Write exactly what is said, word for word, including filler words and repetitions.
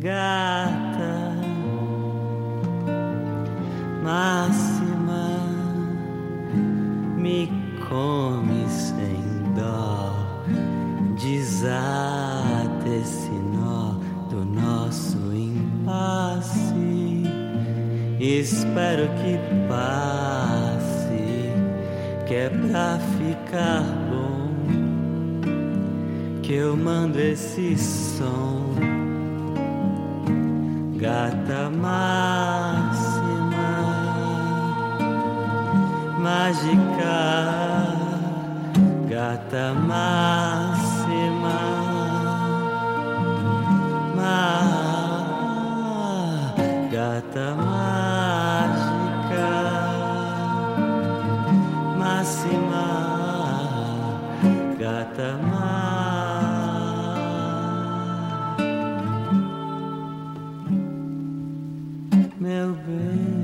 gata máxima, me come sem dó, desata esse nó do nosso impasse. Espero que passe, que é pra ficar bom, que eu mando esse som. Gata máxima, mágica, gata máxima, má, gata mágica, máxima, gata mágica. Meu bem.